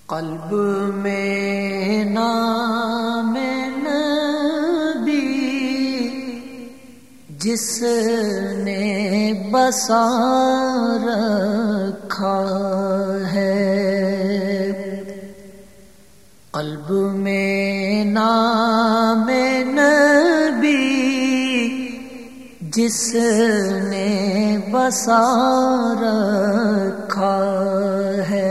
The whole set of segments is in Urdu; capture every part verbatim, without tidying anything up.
قلب میں نام نبی جس نے بسا رکھا ہے، قلب میں نام نبی جس نے بسا رکھا ہے،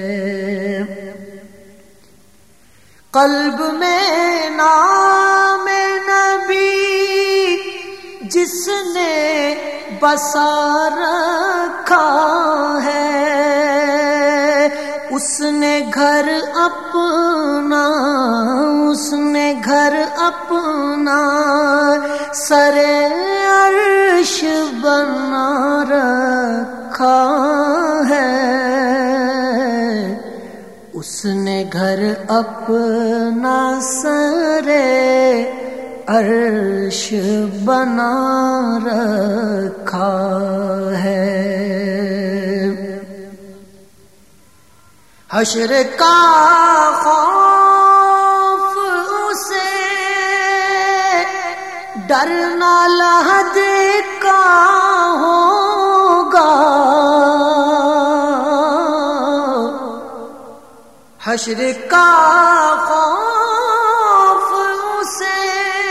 قلب میں نام نبی جس نے بسا رکھا ہے، اس نے گھر اپنا اس نے گھر اپنا سر عرش بنا رکھا ہے، اس نے گھر اپنا سر عرش بنا رکھا ہے، حشر کا خوف اسے ڈرنا لحد کا ہوگا، حشر کا خوف اسے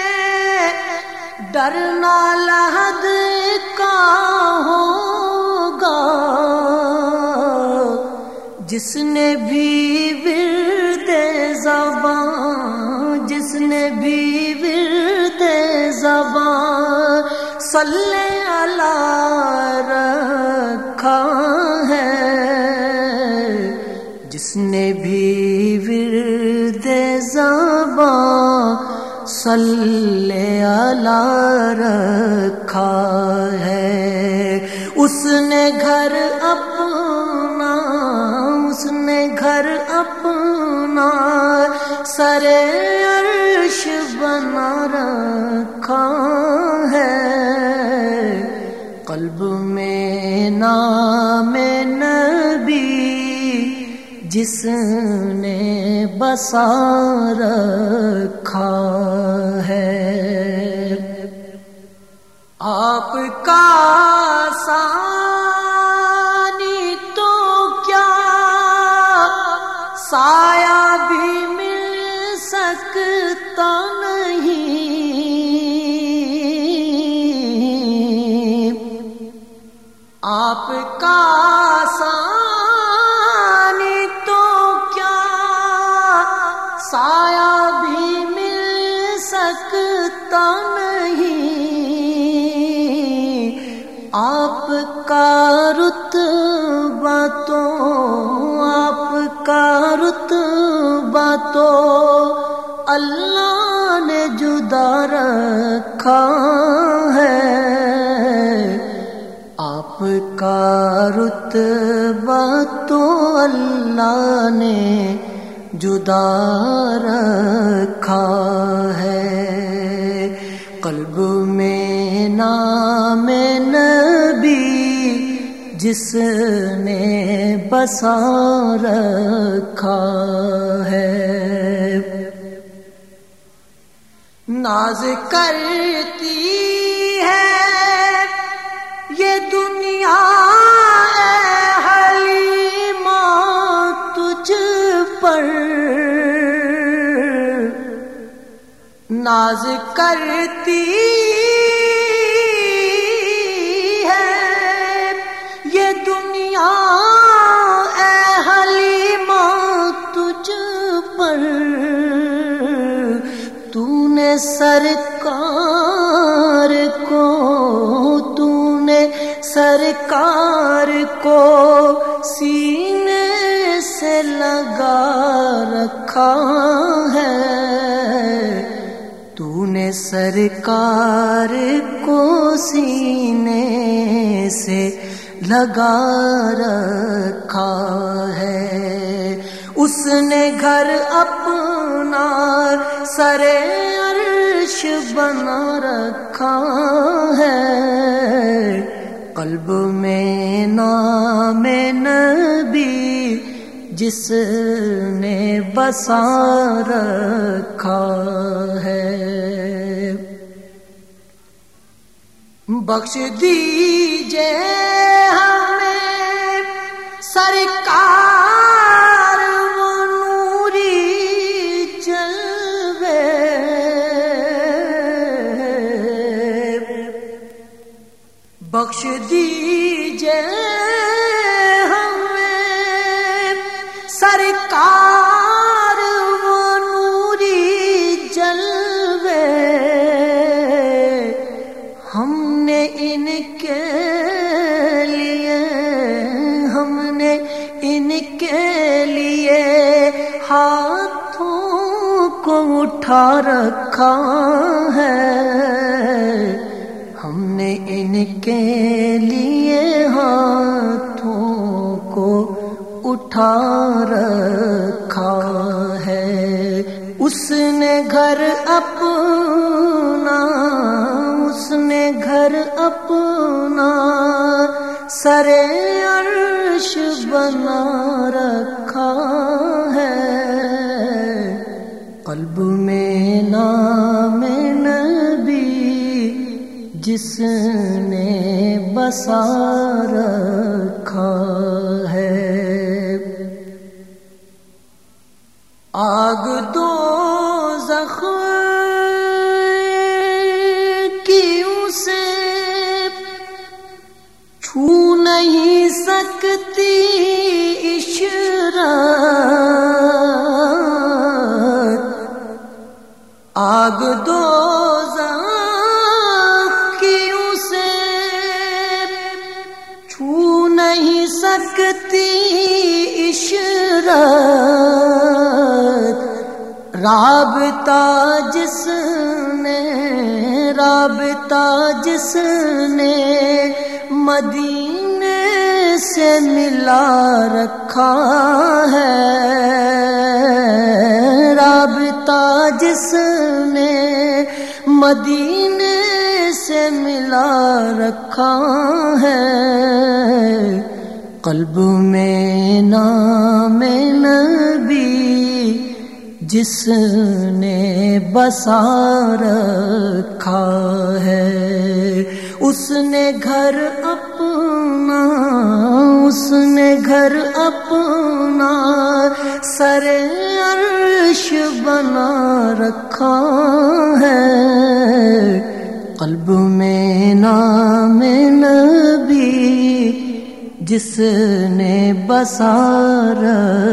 ڈرنا لحد کا ہوگا، جس نے بھی ورد زبان جس نے بھی ورد زبان صلی اللہ رکھا ہے، جس نے بھی ورد زبان صلی اللہ رکھا ہے، اس نے گھر اپنا اس نے گھر اپنا سر عرش بنا رکھا ہے، قلب میں نام نبی جس نے بسا رکھا ہے، آپ کا سایہ بھی مل سکتا نہیں، آپ کا سانی تو کیا سایہ بھی مل سکتا نہیں، آپ کا رتبہ تو آپ کا رتبہ تو اللہ نے جدا رکھا ہے، آپ کا رتبہ تو اللہ نے جدا رکھا ہے، قلب میں نام نبی جس نے بسا رکھا ہے، ناز کرتی ہے یہ دنیا اے حلیمہ تجھ پر، ناز کرتی اے حلیمہ تجھ پر، تو نے سرکار کو تو نے سرکار کو سینے سے لگا رکھا ہے، تو نے سرکار کو سینے سے لگا رکھا ہے، اس نے گھر اپنا سر عرش بنا رکھا ہے، قلب میں نام نبی جس نے بسا رکھا ہے۔ بخش دیجئے ہمیں سرکار وہ نوری جلوے، بخش دیجئے ہمیں سرکار وہ نوری جلوے، ہم نے ان کے لیے ہم نے ان کے لیے ہاتھوں کو اٹھا رکھا ہے، ہم نے ان کے لیے ہاتھوں کو اٹھا رکھا ہے۔ اس نے گھر اپنا اس نے گھر اپنا سر عرش بنا رکھا ہے، قلب میں نام نبی جس نے بسا رکھا ہے۔ آگ دوزخ کی اسے چھو نہیں سکتی اشارت، آگ دوزخ کی اسے چھو نہیں سکتی اشارت، رابطہ جس نے رابطہ جس نے مدینے سے ملا رکھا ہے، رابطہ جس نے مدینے سے ملا رکھا ہے، قلب میں نام نبی جس نے بسا رکھا ہے۔ اس نے گھر اپنا اس نے گھر اپنا سر عرش بنا رکھا ہے، قلب میں نام نبی جس نے بسا رکھا